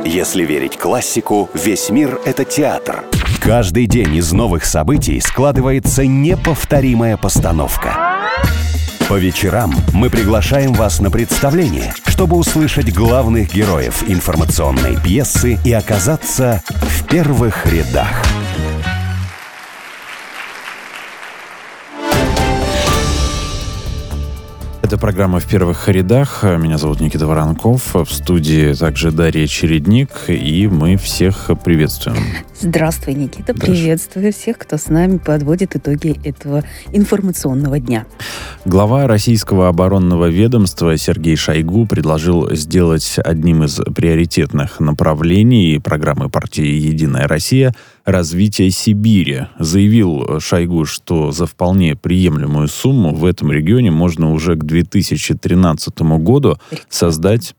Если верить классику, весь мир — это театр. Каждый день из новых событий складывается неповторимая постановка. По вечерам мы приглашаем вас на представление, чтобы услышать главных героев информационной пьесы и оказаться в первых рядах. Это программа «В первых рядах». Меня зовут Никита Воронков. В студии также Дарья Чередник. И мы всех приветствуем. Здравствуй, Никита. Приветствую всех, кто с нами подводит итоги этого информационного дня. Глава российского оборонного ведомства Сергей Шойгу предложил сделать одним из приоритетных направлений программы партии «Единая Россия» развитие Сибири. Заявил Шойгу, что за вполне приемлемую сумму в этом регионе можно уже к 2013 году создать...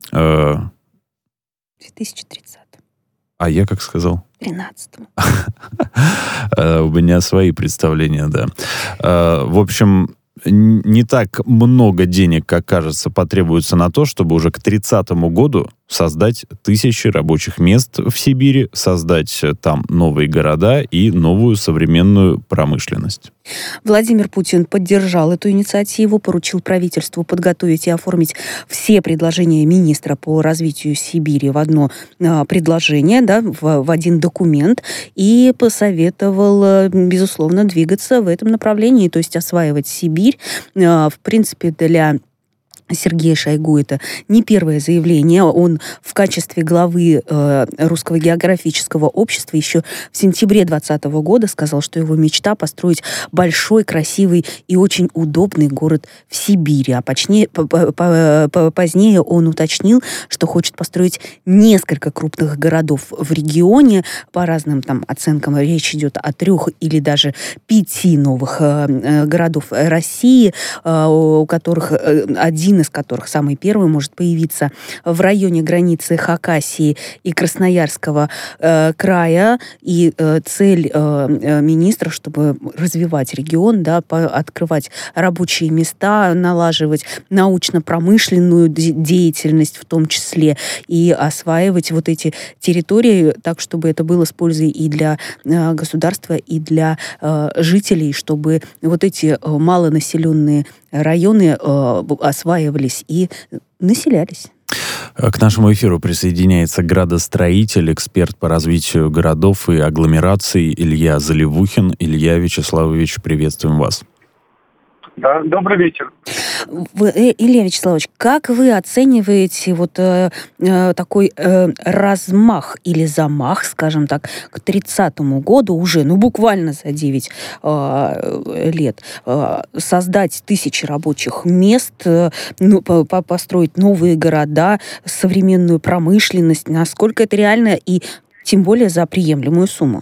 2030. А я как сказал? 13-му. У меня свои представления, да. В общем, не так много денег, как кажется, потребуется на то, чтобы уже к 30 году создать тысячи рабочих мест в Сибири, создать там новые города и новую современную промышленность. Владимир Путин поддержал эту инициативу, поручил правительству подготовить и оформить все предложения министра по развитию Сибири в одно предложение, да, в один документ, и посоветовал, безусловно, двигаться в этом направлении, то есть осваивать Сибирь. В принципе, для Сергея Шойгу это не первое заявление. Он в качестве главы Русского географического общества еще в сентябре 2020 года сказал, что его мечта построить большой, красивый и очень удобный город в Сибири. А позднее он уточнил, что хочет построить несколько крупных городов в регионе. По разным там оценкам речь идет о 3 или даже 5 новых городов России, у которых один из которых, самый первый, может появиться в районе границы Хакасии и Красноярского края. И цель министра, чтобы развивать регион, да, открывать рабочие места, налаживать научно-промышленную деятельность в том числе, и осваивать вот эти территории так, чтобы это было с пользой и для государства, и для жителей, чтобы вот эти малонаселенные районы осваивались и населялись. К нашему эфиру присоединяется градостроитель, эксперт по развитию городов и агломераций Илья Заливухин. Илья Вячеславович, приветствуем вас. Да, добрый вечер. Илья Вячеславович, как вы оцениваете вот такой размах или замах, скажем так, к 30-му году уже, буквально за 9 лет, создать тысячи рабочих мест, построить новые города, современную промышленность, насколько это реально и тем более за приемлемую сумму?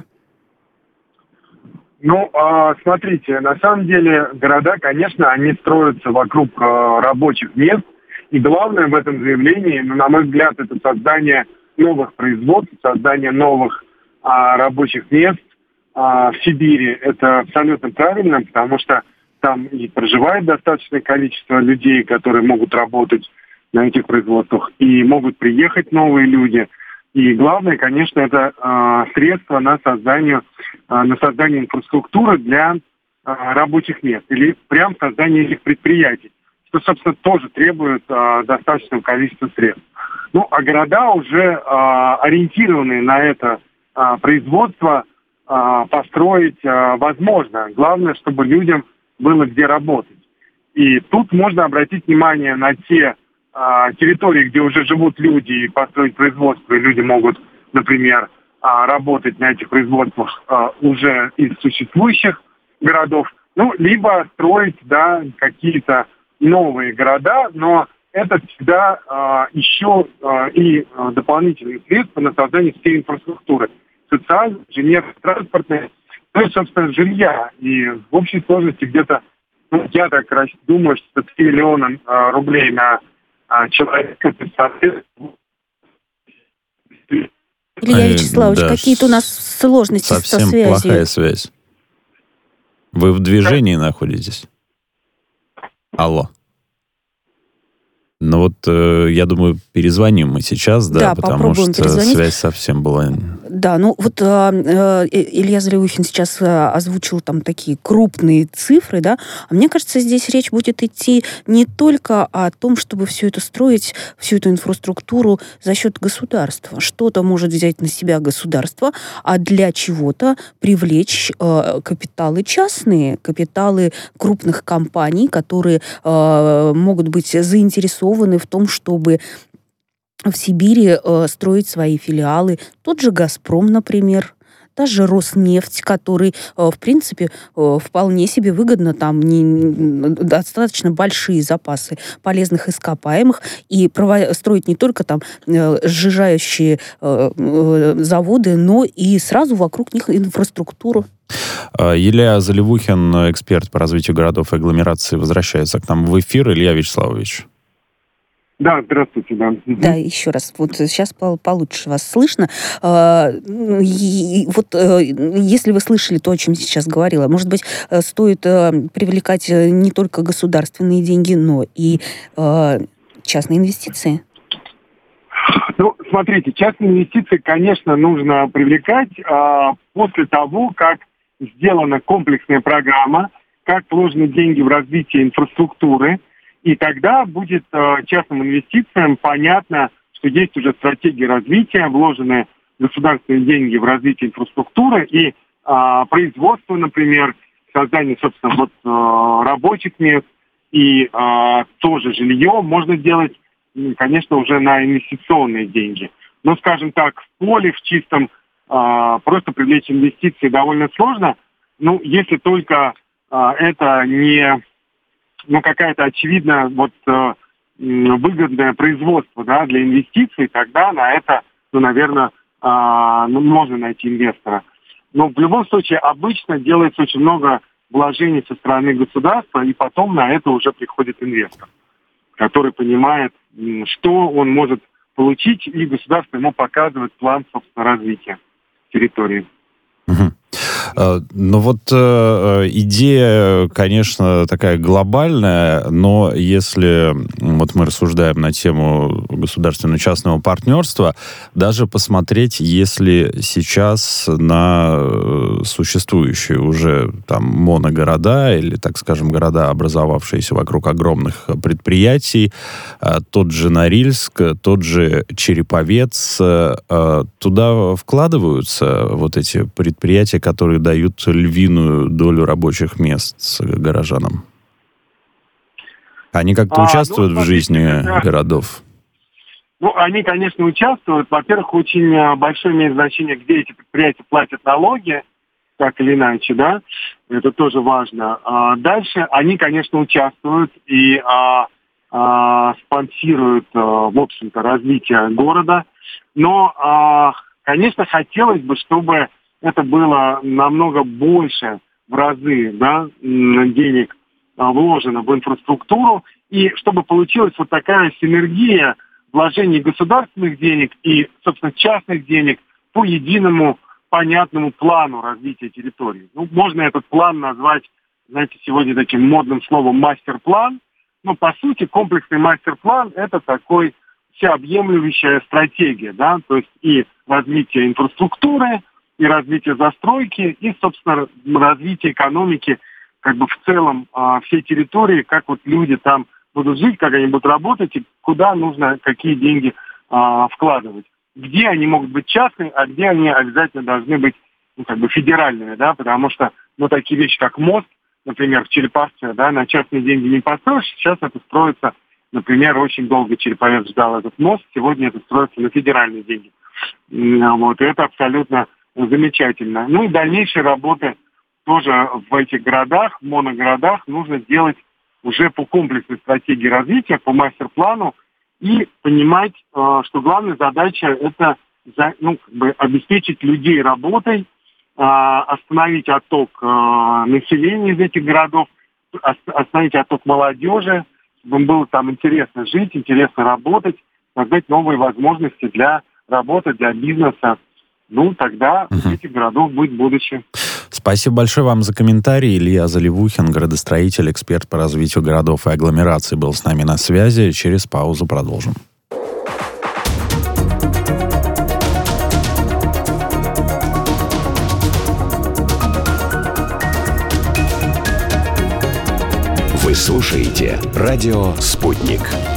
Смотрите, на самом деле города, конечно, они строятся вокруг рабочих мест. И главное в этом заявлении, на мой взгляд, это создание новых производств, создание новых рабочих мест в Сибири. Это абсолютно правильно, потому что там и проживает достаточное количество людей, которые могут работать на этих производствах, и могут приехать новые люди. И главное, конечно, это средства на создание инфраструктуры для рабочих мест или прям создание этих предприятий, что, собственно, тоже требует достаточного количества средств. А города уже ориентированные на это производство построить возможно. Главное, чтобы людям было где работать. И тут можно обратить внимание на те территории, где уже живут люди, и построить производство, и люди могут, например, работать на этих производствах уже из существующих городов, либо строить, какие-то новые города, но это всегда еще и дополнительные средства на создание всей инфраструктуры, социальной, инженерной, транспортной, собственно, жилья. И в общей сложности где-то, я так думаю, что 3 миллиона рублей на человека, Илья Вячеславович, какие-то у нас сложности со связью. Совсем плохая связь. Вы в движении находитесь? Алло. Ну вот, я думаю, перезвоним мы сейчас, да, потому что перезвонить. Связь совсем была... Да, ну вот Илья Заливухин сейчас озвучил там такие крупные цифры, да, а мне кажется, здесь речь будет идти не только о том, чтобы все это строить, всю эту инфраструктуру за счет государства. Что-то может взять на себя государство, а для чего-то привлечь капиталы частные, капиталы крупных компаний, которые могут быть заинтересованы в том, чтобы в Сибири строить свои филиалы. Тот же «Газпром», например, та же «Роснефть», который, в принципе, вполне себе выгодно, там достаточно большие запасы полезных ископаемых, и строить не только там сжижающие заводы, но и сразу вокруг них инфраструктуру. Илья Заливухин, эксперт по развитию городов и агломерации, возвращается к нам в эфир. Илья Вячеславович. Да, здравствуйте, да. Да, еще раз, вот сейчас получше вас слышно. Если вы слышали то, о чем сейчас говорила, может быть, стоит привлекать не только государственные деньги, но и частные инвестиции? Ну, смотрите, частные инвестиции, конечно, нужно привлекать после того, как сделана комплексная программа, как вложены деньги в развитие инфраструктуры. И тогда будет частным инвестициям понятно, что есть уже стратегия развития, вложены государственные деньги в развитие инфраструктуры и производство, например, создание, собственно, рабочих мест и тоже жилье можно делать, конечно, уже на инвестиционные деньги. Но, скажем так, в поле, в чистом, просто привлечь инвестиции довольно сложно. Ну, если только это не... какая-то очевидно выгодное производство, да, для инвестиций, тогда на это, наверное, можно найти инвестора. Но в любом случае обычно делается очень много вложений со стороны государства, и потом на это уже приходит инвестор, который понимает, что он может получить, и государство ему показывает план, собственно, развития территории. Ну вот идея, конечно, такая глобальная, но если вот мы рассуждаем на тему государственно-частного партнерства, даже посмотреть, если сейчас на существующие уже там моногорода или, так скажем, города, образовавшиеся вокруг огромных предприятий, тот же Норильск, тот же Череповец, туда вкладываются вот эти предприятия, которые дают львиную долю рабочих мест горожанам? Они как-то участвуют в жизни городов? Ну, они, конечно, участвуют. Во-первых, очень большое имеет значение, где эти предприятия платят налоги, так или иначе, да, это тоже важно. Дальше они, конечно, участвуют и спонсируют, в общем-то, развитие города. Но, конечно, хотелось бы, чтобы это было намного больше в разы, да, денег вложено в инфраструктуру, и чтобы получилась вот такая синергия вложений государственных денег и, собственно, частных денег по единому понятному плану развития территории. Ну, можно этот план назвать, знаете, сегодня таким модным словом мастер-план, но, по сути, комплексный мастер-план – это такой всеобъемлющая стратегия, да, то есть и развитие инфраструктуры, и развитие застройки, и, собственно, развитие экономики, как бы в целом всей территории, как вот люди там будут жить, как они будут работать, и куда нужно какие деньги вкладывать. Где они могут быть частные, а где они обязательно должны быть, федеральными, да, потому что, такие вещи, как мост, например, в Череповце, да, на частные деньги не построишь, сейчас это строится, например, очень долго Череповец ждал этот мост, сегодня это строится на федеральные деньги. И это абсолютно замечательно. Ну и дальнейшие работы тоже в этих городах, в моногородах нужно делать уже по комплексной стратегии развития, по мастер-плану и понимать, что главная задача это обеспечить людей работой, остановить отток населения из этих городов, остановить отток молодежи, чтобы им было там интересно жить, интересно работать, создать новые возможности для работы, для бизнеса. Тогда у этих городов будет будущее. Спасибо большое вам за комментарий. Илья Заливухин, градостроитель, эксперт по развитию городов и агломераций, был с нами на связи. Через паузу продолжим. Вы слушаете радио «Спутник».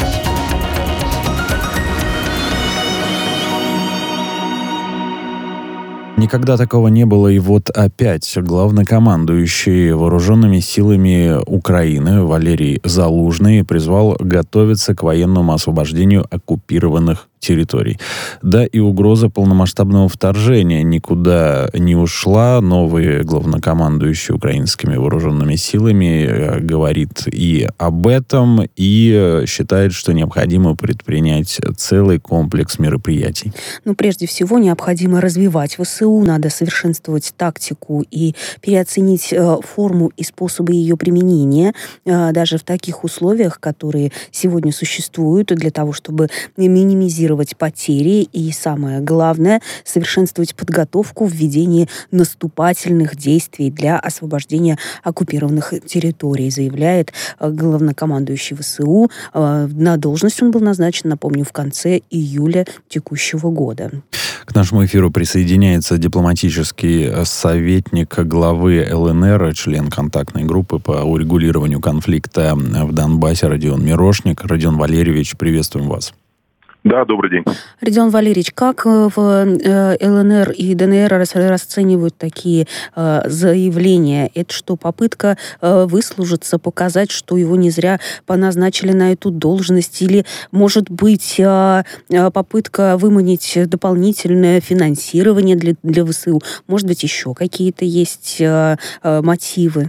Никогда такого не было, и вот опять главнокомандующий вооруженными силами Украины Валерий Залужный призвал готовиться к военному освобождению оккупированных территорий. Да, и угроза полномасштабного вторжения никуда не ушла. Новый главнокомандующий украинскими вооруженными силами говорит и об этом, и считает, что необходимо предпринять целый комплекс мероприятий. Прежде всего, необходимо развивать ВСУ, надо совершенствовать тактику и переоценить форму и способы ее применения, даже в таких условиях, которые сегодня существуют, для того, чтобы минимизировать потери и, самое главное, совершенствовать подготовку в ведении наступательных действий для освобождения оккупированных территорий, заявляет главнокомандующий ВСУ. На должность он был назначен, напомню, в конце июля текущего года. К нашему эфиру присоединяется дипломатический советник главы ЛНР, член контактной группы по урегулированию конфликта в Донбассе Родион Мирошник. Родион Валерьевич, приветствуем вас. Да, добрый день. Родион Валерьевич, как в ЛНР и ДНР расценивают такие заявления? Это что, попытка выслужиться, показать, что его не зря поназначили на эту должность? Или, может быть, попытка выманить дополнительное финансирование для ВСУ? Может быть, еще какие-то есть мотивы?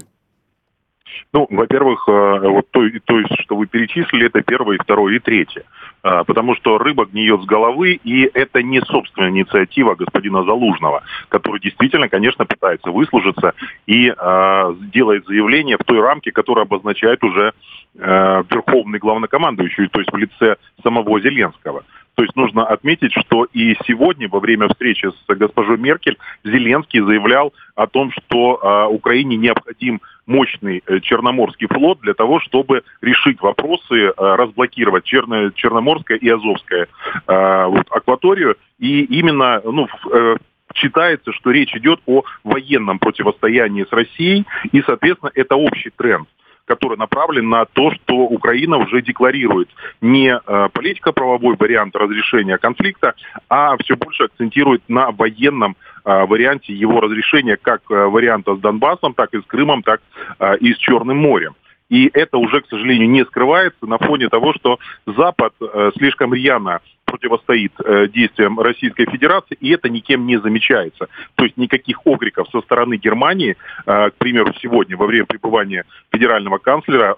Во-первых, вот то, что вы перечислили, это первое, второе и третье. Потому что рыба гниет с головы, и это не собственная инициатива господина Залужного, который действительно, конечно, пытается выслужиться и делает заявление в той рамке, которая обозначает уже верховный главнокомандующий, то есть в лице самого Зеленского. То есть нужно отметить, что и сегодня, во время встречи с госпожой Меркель, Зеленский заявлял о том, что Украине необходим мощный Черноморский флот для того, чтобы решить вопросы, разблокировать Черноморское и Азовское акваторию. И именно считается, что речь идет о военном противостоянии с Россией, и, соответственно, это общий тренд, который направлен на то, что Украина уже декларирует не политико-правовой вариант разрешения конфликта, а все больше акцентирует на военном варианте его разрешения, как варианта с Донбассом, так и с Крымом, так и с Черным морем. И это уже, к сожалению, не скрывается на фоне того, что Запад слишком рьяно противостоит действиям Российской Федерации, и это никем не замечается. То есть никаких окриков со стороны Германии, к примеру, сегодня во время пребывания федерального канцлера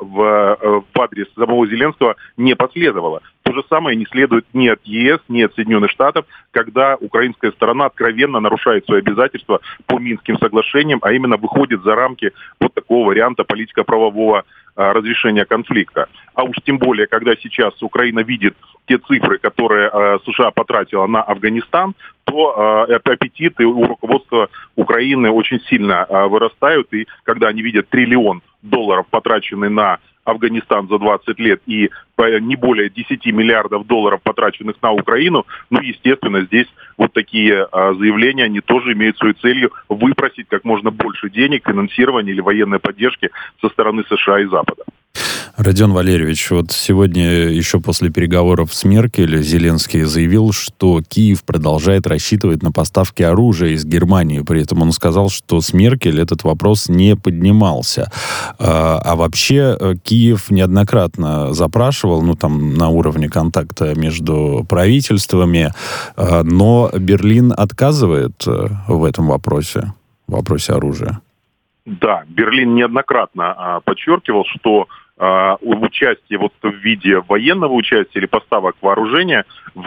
в адрес самого Зеленского не последовало. То же самое не следует ни от ЕС, ни от Соединенных Штатов, когда украинская сторона откровенно нарушает свои обязательства по Минским соглашениям, а именно выходит за рамки вот такого варианта политико-правового разрешения конфликта. А уж тем более, когда сейчас Украина видит те цифры, которые США потратила на Афганистан, то аппетиты у руководства Украины очень сильно вырастают. И когда они видят $1 триллион, потраченный на Афганистан за 20 лет, и не более $10 миллиардов, потраченных на Украину, естественно, здесь вот такие заявления, они тоже имеют свою целью выпросить как можно больше денег, финансирования или военной поддержки со стороны США и Запада. Родион Валерьевич, вот сегодня еще после переговоров с Меркель Зеленский заявил, что Киев продолжает рассчитывать на поставки оружия из Германии. При этом он сказал, что с Меркель этот вопрос не поднимался. А вообще Киев неоднократно запрашивал, на уровне контакта между правительствами, но Берлин отказывает в этом вопросе оружия. Да, Берлин неоднократно подчеркивал, что участие в виде военного участия или поставок вооружения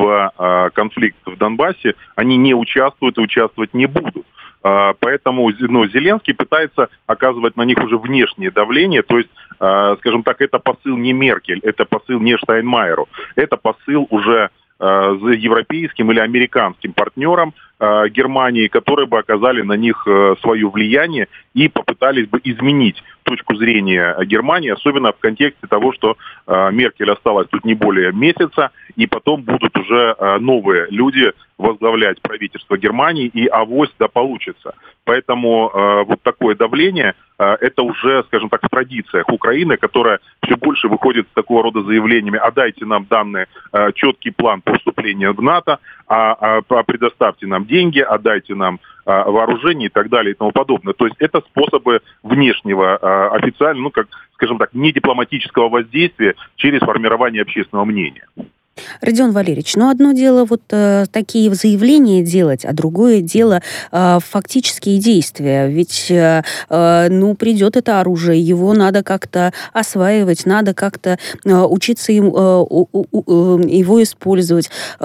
в конфликт в Донбассе, они не участвуют и участвовать не будут. Поэтому Зеленский пытается оказывать на них уже внешнее давление, то есть, скажем так, это посыл не Меркель, это посыл не Штайнмайеру, это посыл уже европейским или американским партнерам, Германии, которые бы оказали на них свое влияние и попытались бы изменить точку зрения Германии, особенно в контексте того, что Меркель осталась тут не более месяца, и потом будут уже новые люди возглавлять правительство Германии, и авось да получится. Поэтому вот такое давление, это уже, скажем так, в традициях Украины, которая все больше выходит с такого рода заявлениями: а дайте нам данный четкий план по вступлению в НАТО, предоставьте нам деньги, отдайте нам вооружение и так далее и тому подобное. То есть это способы внешнего, официально, скажем так, недипломатического воздействия через формирование общественного мнения. Родион Валерьевич, одно дело такие заявления делать, а другое дело фактические действия. Ведь придет это оружие, его надо как-то осваивать, надо как-то учиться его использовать.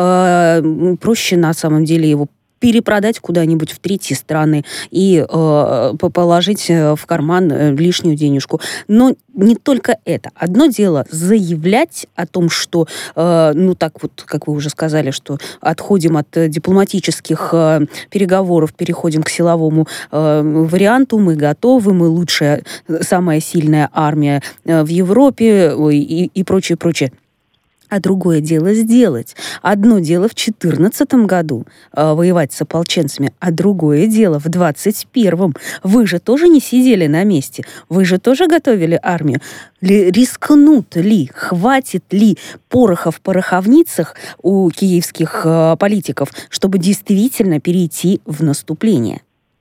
Проще на самом деле его перепродать куда-нибудь в третьи страны и положить в карман лишнюю денежку. Но не только это. Одно дело заявлять о том, что, как вы уже сказали, что отходим от дипломатических переговоров, переходим к силовому варианту, мы готовы, мы лучшая, самая сильная армия в Европе и прочее, прочее. А другое дело сделать. Одно дело в 2014 году воевать с ополченцами, а другое дело в 2021. Вы же тоже не сидели на месте. Вы же тоже готовили армию. Рискнут ли, хватит ли пороха в пороховницах у киевских политиков, чтобы действительно перейти в наступление?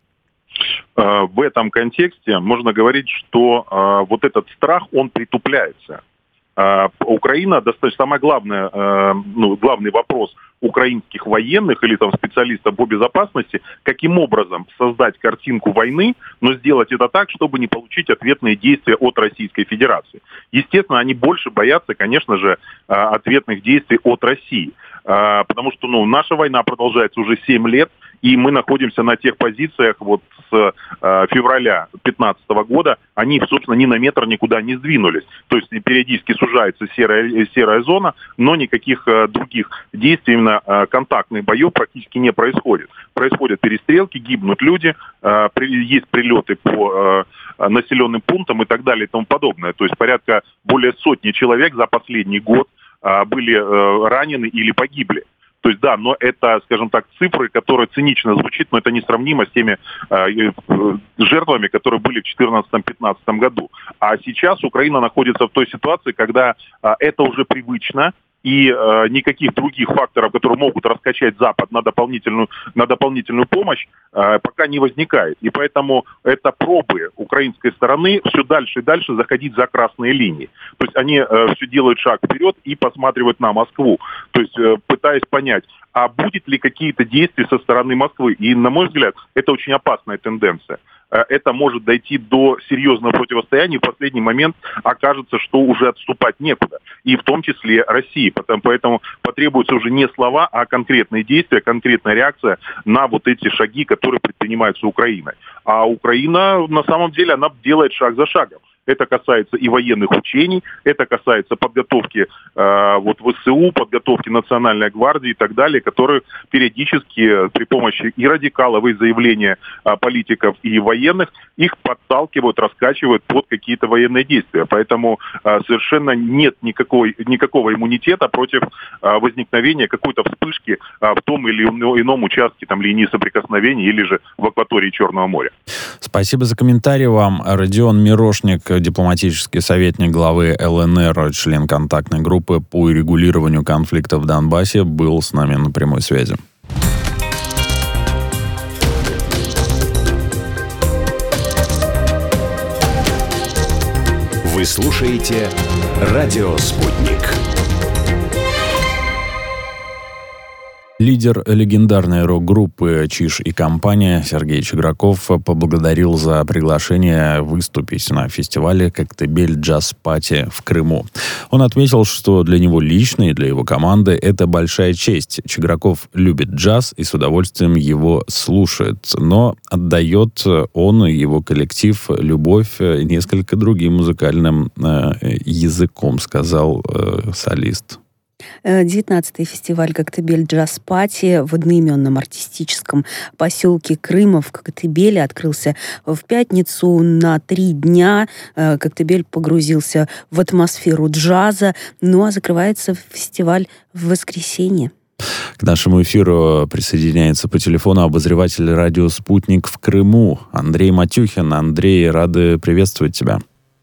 В этом контексте можно говорить, что вот этот страх, он притупляется. Украина достаточно самое главное, главный вопрос украинских военных или специалистов по безопасности: каким образом создать картинку войны, но сделать это так, чтобы не получить ответные действия от Российской Федерации. Естественно, они больше боятся, конечно же, ответных действий от России, потому что наша война продолжается уже 7 лет, и мы находимся на тех позициях с февраля 2015 года. Они, собственно, ни на метр никуда не сдвинулись. То есть периодически сужается серая зона, но никаких других действий, именно контактных боев практически не происходит. Происходят перестрелки, гибнут люди, есть прилеты по населенным пунктам и так далее и тому подобное. То есть порядка более сотни человек за последний год были ранены или погибли. То есть, да, но это, скажем так, цифры, которые цинично звучат, но это несравнимо с теми жертвами, которые были в 2014-2015 году. А сейчас Украина находится в той ситуации, когда это уже привычно, и никаких других факторов, которые могут раскачать Запад на дополнительную помощь, пока не возникает. И поэтому это пробы украинской стороны все дальше и дальше заходить за красные линии. То есть они все делают шаг вперед и посматривают на Москву. То есть пытаясь понять, а будет ли какие-то действия со стороны Москвы. И, на мой взгляд, это очень опасная тенденция. Это может дойти до серьезного противостояния, и в последний момент окажется, что уже отступать некуда. И в том числе России. Поэтому потребуются уже не слова, а конкретные действия, конкретная реакция на вот эти шаги, которые предпринимаются Украиной. А Украина, на самом деле, она делает шаг за шагом. Это касается и военных учений, это касается подготовки ВСУ, подготовки Национальной гвардии и так далее, которые периодически при помощи и радикалов, и заявления политиков и военных их подталкивают, раскачивают под какие-то военные действия. Поэтому совершенно нет никакого иммунитета против возникновения какой-то вспышки в том или ином участке линии соприкосновения или же в акватории Черного моря. Спасибо за комментарий вам. Родион Мирошник, дипломатический советник главы ЛНР, член контактной группы по урегулированию конфликта в Донбассе, был с нами на прямой связи. Вы слушаете «Радио Спутник». Лидер легендарной рок-группы «Чиж и компания» Сергей Чиграков поблагодарил за приглашение выступить на фестивале «Коктебель Джаз Пати» в Крыму. Он отметил, что для него лично и для его команды это большая честь. Чиграков любит джаз и с удовольствием его слушает, но отдает он и его коллектив любовь несколько другим музыкальным языком, сказал солист. 19-й фестиваль «Коктебель Джаз Пати» в одноименном артистическом поселке Крыма в Коктебеле открылся в пятницу на 3 дня. Коктебель погрузился в атмосферу джаза, ну а закрывается фестиваль в воскресенье. К нашему эфиру присоединяется по телефону обозреватель радио «Спутник» в Крыму Андрей Матюхин. Андрей, рады приветствовать тебя.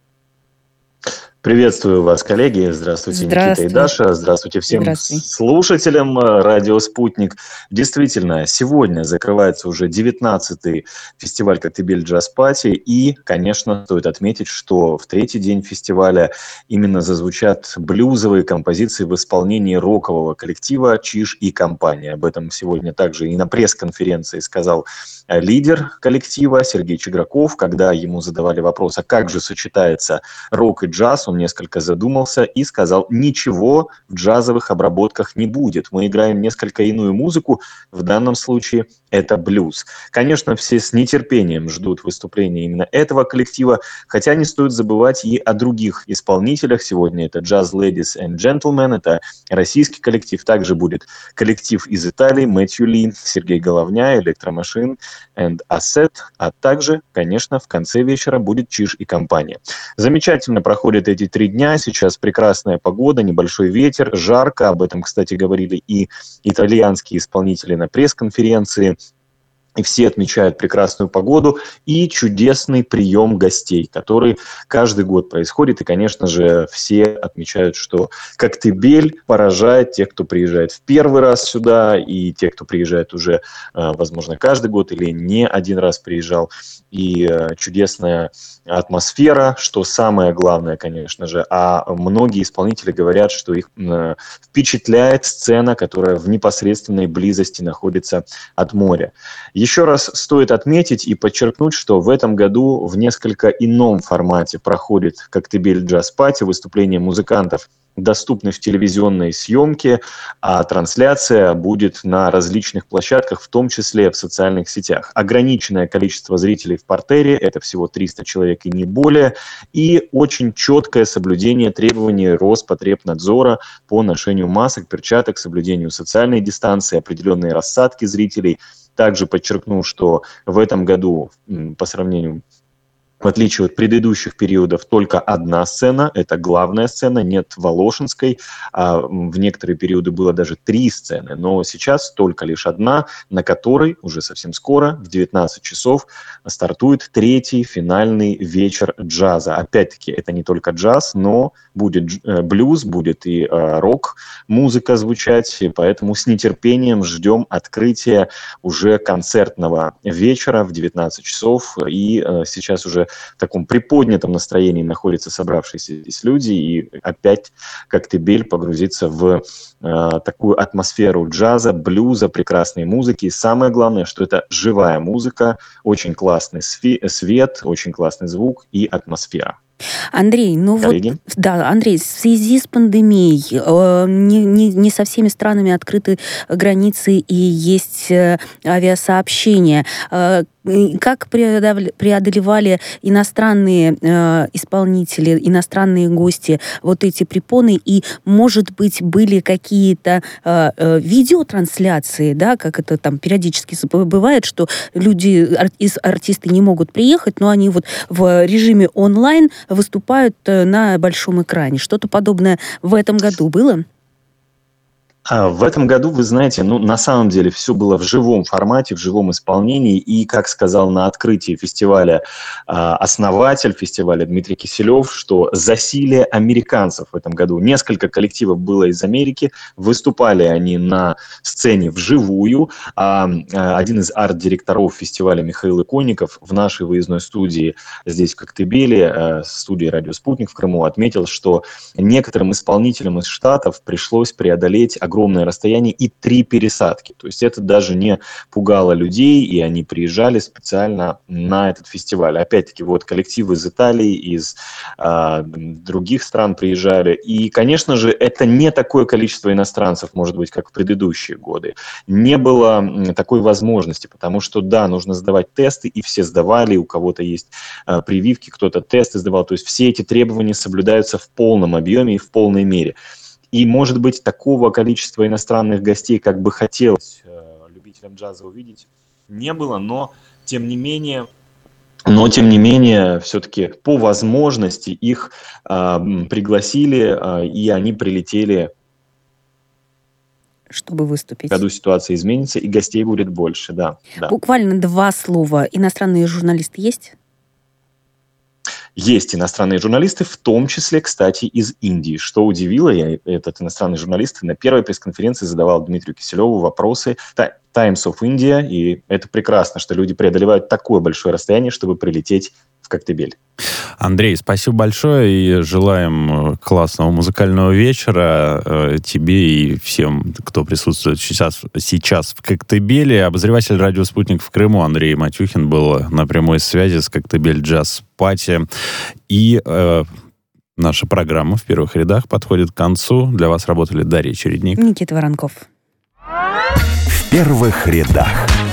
Приветствую вас, коллеги. Здравствуйте, Никита и Даша. Здравствуйте всем слушателям радио «Спутник». Действительно, сегодня закрывается уже 19-й фестиваль «Коктебель Джаз Пати». И, конечно, стоит отметить, что в 3-й день фестиваля именно зазвучат блюзовые композиции в исполнении рокового коллектива «Чиж и компания». Об этом сегодня также и на пресс-конференции сказал лидер коллектива Сергей Чиграков, когда ему задавали вопрос, а как же сочетается рок и джаз, он несколько задумался и сказал, ничего в джазовых обработках не будет. Мы играем несколько иную музыку, в данном случае это блюз. Конечно, все с нетерпением ждут выступления именно этого коллектива, хотя не стоит забывать и о других исполнителях. Сегодня это Jazz Ladies and Gentlemen, это российский коллектив, также будет коллектив из Италии, Мэтью Ли, Сергей Головня, Электромашин and Asset, а также, конечно, в конце вечера будет Чиж и компания. Замечательно проходят эти 3 дня, сейчас прекрасная погода, небольшой ветер, жарко, об этом, кстати, говорили и итальянские исполнители на пресс-конференции. И все отмечают прекрасную погоду и чудесный прием гостей, который каждый год происходит. И, конечно же, все отмечают, что Коктебель поражает тех, кто приезжает в первый раз сюда, и тех, кто приезжает уже, возможно, каждый год или не один раз приезжал. И чудесная атмосфера, что самое главное, конечно же. А многие исполнители говорят, что их впечатляет сцена, которая в непосредственной близости находится от моря. Еще раз стоит отметить и подчеркнуть, что в этом году в несколько ином формате проходит Коктебель Джаз Пати, выступление музыкантов доступны в телевизионной съемке, а трансляция будет на различных площадках, в том числе в социальных сетях. Ограниченное количество зрителей в партере, это всего 300 человек и не более, и очень четкое соблюдение требований Роспотребнадзора по ношению масок, перчаток, соблюдению социальной дистанции, определенные рассадки зрителей. Также подчеркну, что в этом году, по сравнению, в отличие от предыдущих периодов, только одна сцена, это главная сцена, нет Волошинской, а в некоторые периоды было даже 3 сцены, но сейчас только лишь одна, на которой уже совсем скоро, в 19 часов, стартует 3-й финальный вечер джаза. Опять-таки, это не только джаз, но будет блюз, будет и рок-музыка звучать, и поэтому с нетерпением ждем открытия уже концертного вечера в 19 часов, и сейчас уже в таком приподнятом настроении находятся собравшиеся здесь люди, и опять Коктебель погрузится в такую атмосферу джаза, блюза, прекрасной музыки. И самое главное, что это живая музыка, очень классный свет, очень классный звук и атмосфера. Андрей, Андрей, в связи с пандемией не со всеми странами открыты границы и есть авиасообщение. Как преодолевали иностранные исполнители, иностранные гости вот эти препоны? И, может быть, были какие-то видеотрансляции, да, как это там периодически бывает, что артисты не могут приехать, но они вот в режиме онлайн выступают на большом экране. Что-то подобное в этом году было? В этом году, вы знаете, на самом деле все было в живом формате, в живом исполнении. И, как сказал на открытии фестиваля основатель фестиваля Дмитрий Киселев, что засилие американцев в этом году. Несколько коллективов было из Америки, выступали они на сцене вживую. Один из арт-директоров фестиваля Михаил Иконников в нашей выездной студии здесь, в Коктебеле, студии «Радио Спутник» в Крыму, отметил, что некоторым исполнителям из Штатов пришлось преодолеть огромное расстояние и 3 пересадки. То есть это даже не пугало людей, и они приезжали специально на этот фестиваль. Опять-таки, вот коллективы из Италии, из других стран приезжали. И, конечно же, это не такое количество иностранцев, может быть, как в предыдущие годы. Не было такой возможности, потому что, да, нужно сдавать тесты, и все сдавали, у кого-то есть прививки, кто-то тесты сдавал. То есть все эти требования соблюдаются в полном объеме и в полной мере. И, может быть, такого количества иностранных гостей, как бы хотелось любителям джаза увидеть, не было, но тем не менее, все-таки по возможности их пригласили, и они прилетели. Чтобы выступить. В году ситуация изменится, и гостей будет больше, да. Буквально 2 слова. Иностранные журналисты есть? Есть иностранные журналисты, в том числе, кстати, из Индии. Что удивило, этот иностранный журналист на первой пресс-конференции задавал Дмитрию Киселеву вопросы Times of India, и это прекрасно, что люди преодолевают такое большое расстояние, чтобы прилететь в Коктебель. Андрей, спасибо большое и желаем классного музыкального вечера тебе и всем, кто присутствует сейчас в Коктебеле. Обозреватель «Радио Спутник» в Крыму Андрей Матюхин был на прямой связи с Коктебель Джаз Пати. И наша программа «В первых рядах» подходит к концу. Для вас работали Дарья Чередник, Никита Воронков. В первых рядах.